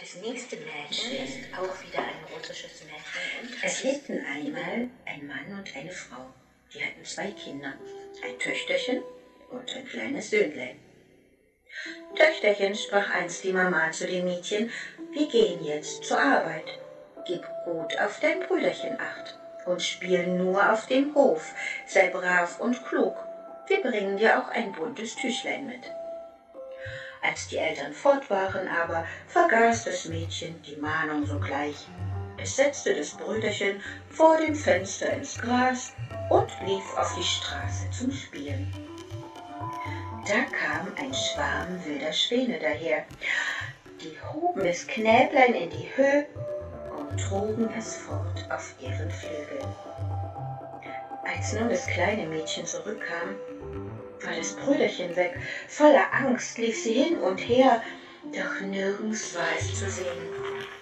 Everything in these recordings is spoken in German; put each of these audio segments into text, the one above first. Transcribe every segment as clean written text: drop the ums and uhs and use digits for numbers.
Das nächste Märchen ist auch wieder ein russisches Märchen. Und es lebten einmal ein Mann und eine Frau. Die hatten 2 Kinder, ein Töchterchen und ein kleines Söhnlein. Töchterchen, sprach einst die Mama zu dem Mädchen, wir gehen jetzt zur Arbeit. Gib gut auf dein Brüderchen acht und spiel nur auf dem Hof. Sei brav und klug. Wir bringen dir auch ein buntes Tüchlein mit. Als die Eltern fort waren aber, vergaß das Mädchen die Mahnung sogleich. Es setzte das Brüderchen vor dem Fenster ins Gras und lief auf die Straße zum Spielen. Da kam ein Schwarm wilder Schwäne daher. Die hoben das Knäblein in die Höhe und trugen es fort auf ihren Flügeln. Als nun das kleine Mädchen zurückkam, war das Brüderchen weg. Voller Angst lief sie hin und her, doch nirgends war es zu sehen.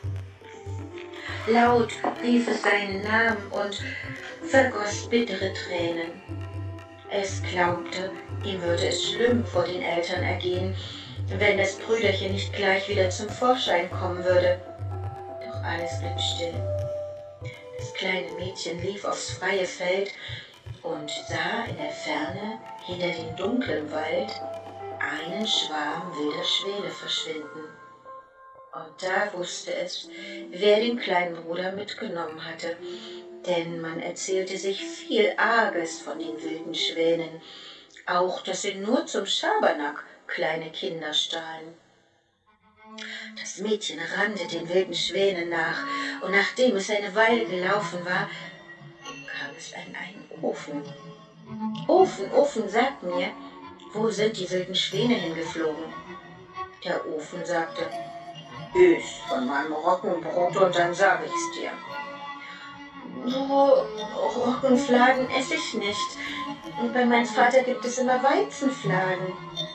Laut rief es seinen Namen und vergoss bittere Tränen. Es glaubte, ihm würde es schlimm vor den Eltern ergehen, wenn das Brüderchen nicht gleich wieder zum Vorschein kommen würde. Doch alles blieb still. Das kleine Mädchen lief aufs freie Feld und sah in der Ferne hinter dem dunklen Wald einen Schwarm wilder Schwäne verschwinden. Und da wusste es, wer den kleinen Bruder mitgenommen hatte, denn man erzählte sich viel Arges von den wilden Schwänen, auch dass sie nur zum Schabernack kleine Kinder stahlen. Das Mädchen rannte den wilden Schwänen nach, und nachdem es eine Weile gelaufen war, kam es an einen Ofen. Ofen, Ofen, sag mir, wo sind die wilden Schwäne hingeflogen? Der Ofen sagte, iss von meinem Roggenbrot und dann sag ich's dir. Roggenfladen esse ich nicht. Und bei meinem Vater gibt es immer Weizenfladen.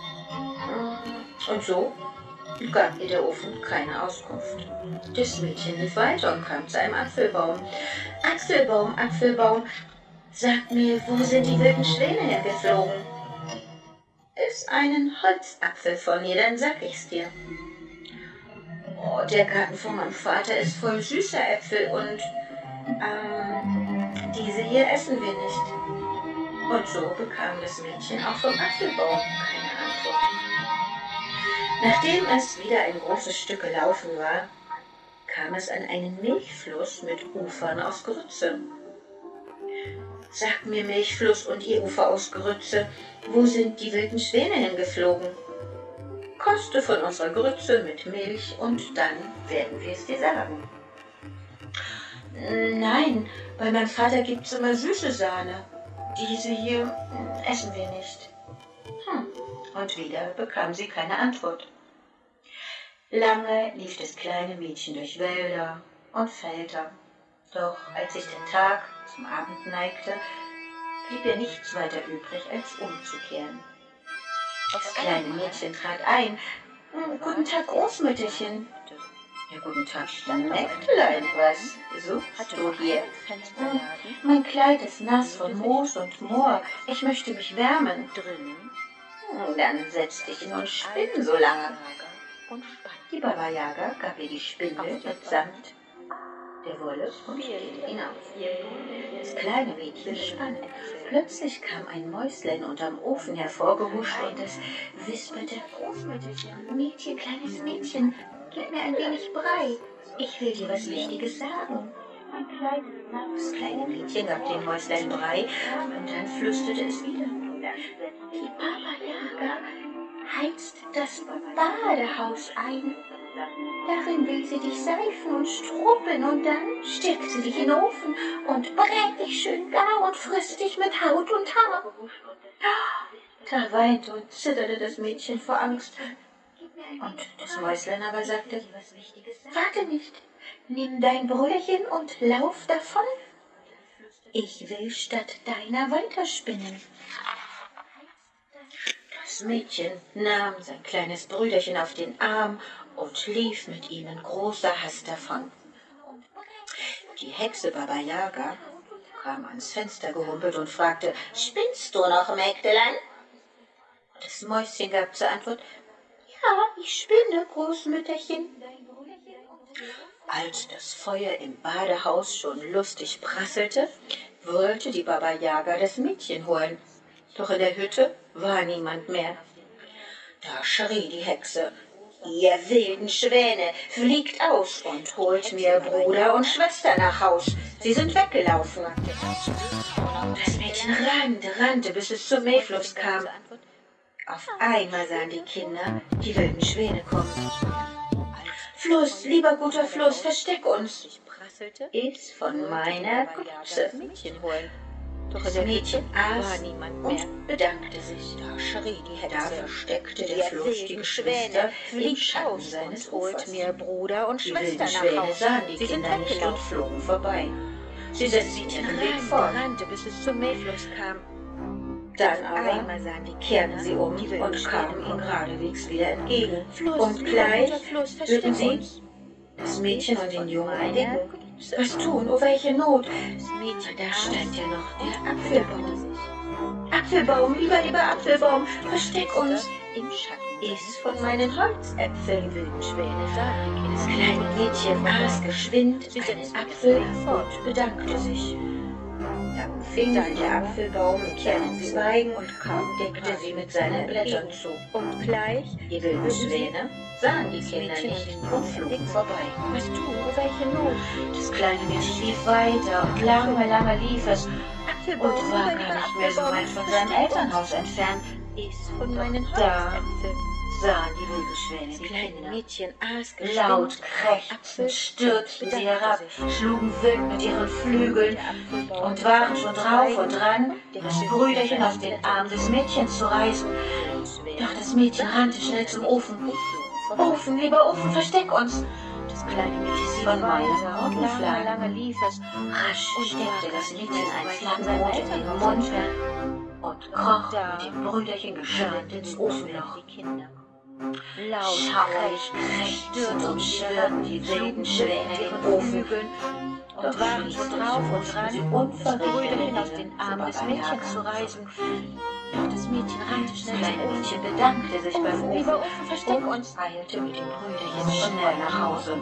Und so gab ihr der Ofen keine Auskunft. Das Mädchen lief weiter und kam zu einem Apfelbaum. Apfelbaum, Apfelbaum, sag mir, wo sind die wilden Schwäne hingeflogen? Iss einen Holzapfel von ihr, dann sag ich's dir. Oh, der Garten von meinem Vater ist voll süßer Äpfel und diese hier essen wir nicht. Und so bekam das Mädchen auch vom Apfelbaum keine Antwort. Nachdem es wieder ein großes Stück gelaufen war, kam es an einen Milchfluss mit Ufern aus Grütze. Sagt mir, Milchfluss und ihr Ufer aus Grütze, wo sind die wilden Schwäne hingeflogen? Koste von unserer Grütze mit Milch und dann werden wir es dir sagen. Nein, bei meinem Vater gibt's immer süße Sahne. Diese hier essen wir nicht. Und wieder bekam sie keine Antwort. Lange lief das kleine Mädchen durch Wälder und Felder. Doch als sich der Tag zum Abend neigte, blieb ihr nichts weiter übrig, als umzukehren. Das kleine Mädchen trat ein. Guten Tag, Großmütterchen. Ja, guten Tag, Mägdlein, was suchst du hier? Mein Kleid ist nass von Moos und Moor. Ich möchte mich wärmen. Dann setz dich hin und spinn so lange. Die Baba Yaga gab ihr die Spindel mit Samt der Wolle und geht hinaus. Das kleine Mädchen spann. Plötzlich kam ein Mäuslein unterm Ofen hervorgehuscht und es wisperte, Mädchen, kleines Mädchen, gib mir ein wenig Brei. Ich will dir was Wichtiges sagen. Das kleine Mädchen gab dem Mäuslein Brei und dann flüsterte es wieder. Die Baba Yaga heizt das Badehaus ein. Darin will sie dich seifen und struppeln und dann steckt sie dich in den Ofen und brät dich schön gar und frisst dich mit Haut und Haar. Da weinte und zitterte das Mädchen vor Angst. Und das Mäuslein aber sagte, warte nicht, nimm dein Brüderchen und lauf davon. Ich will statt deiner weiterspinnen. Das Mädchen nahm sein kleines Brüderchen auf den Arm und lief mit ihm in großer Hast davon. Die Hexe Baba Yaga kam ans Fenster gehumpelt und fragte, spinnst du noch, Mägdelein? Das Mäuschen gab zur Antwort, ja, ich spinne, Großmütterchen. Als das Feuer im Badehaus schon lustig prasselte, wollte die Baba Yaga das Mädchen holen. Doch in der Hütte war niemand mehr. Da schrie die Hexe: »Ihr wilden Schwäne, fliegt aus und holt mir Bruder und Schwester nach Haus. Sie sind weggelaufen.« Das Mädchen rannte, bis es zum Mayfluss kam. Auf einmal sahen die Kinder die wilden Schwäne kommen. »Fluss, lieber guter Fluss, versteck uns!« »Ist von meiner Grütze.« Doch das Mädchen aß und bedankte sich. Da versteckte der Fluss die Geschwister im Schatten seines Ufers. Bruder und Die wilden Schwäne sahen die Kinder nicht und flogen vorbei. Sie setzten ihren Weg fort. bis es zum Mayfluss kam. Dann aber kehrten sie um und kamen ihm geradewegs wieder entgegen. Und gleich hörten sie das Mädchen und den Jungen entdecken. Was tun? Oh, welche Not! Da stand ja noch der Apfelbaum. »Apfelbaum, lieber Apfelbaum, versteck uns! Iss von meinen Holzäpfeln!« Das kleine Mädchen aß geschwind einen Apfel und bedankte sich. Da umfing sie der Apfelbaum mit seinen Zweigen und deckte sie mit seinen Blättern zu. Und gleich Die wilden Schwäne sahen die Kinder nicht und flogen vorbei. Was du, oh, welche Not! Das kleine Mädchen lief weiter und lange lief es und war gar nicht mehr so weit von seinem Elternhaus entfernt. Iss von meinen Da Holzäpfeln. sahen die wilden Schwäne die Kleine Kinder. Mädchen aß Laut krächzend stürzten sie herab, schlugen wild mit ihren Flügeln und waren schon drauf und dran, das Brüderchen auf den Arm des Mädchens zu reißen. Doch das Mädchen rannte schnell zum Ofen. »Ofen, lieber Ofen, versteck uns!« Das kleine Mädchen Von meiner weiter und Augenflamme. lange lief es. Rasch steckte das Mädchen ein Flammenbrot in den Mund und kroch mit dem Brüderchen geschwind ins Ofenloch. Schauerlich krächzend und schwirrten die wilden Schwäne den Ofen. Und waren schon drauf und dran, sie das unverrichteter Brüderchen auf Dinge den Arm zu des Baba Mädchens Yaga zu reißen. zurück. Doch das Mädchen rannte Das schnell kleine zum Ofen. Mädchen bedankte sich beim Ofen, lieber Ofen Ofen, versteck und uns. eilte mit dem Brüderchen schnell nach Hause.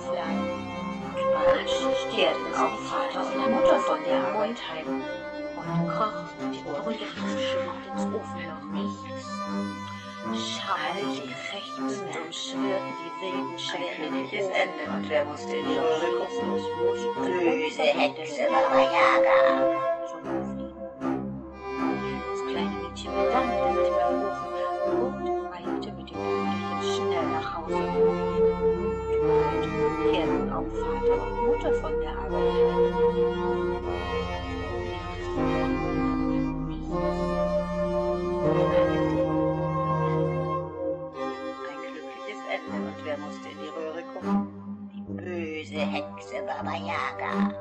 Überrascht kehrten auch Vater und Mutter von der Arbeit heim und kroch mit dem Brüderchen geschwind ins Ofenloch. Schauerlich krächzend und schwirrten die wilden Schwäne in den Ofen. Und wer musste in die Röhre gucken? Böse Hexe Baba Yaga. Das kleine Mädchen bedankte sich beim Ofen und eilte mit dem Brüderchen schnell nach Hause. Und kehrten auch Vater und Mutter von der Arbeit heim. Ein glückliches Ende. Und wer musste in die Röhre gucken? Die böse Hexe Baba Yaga.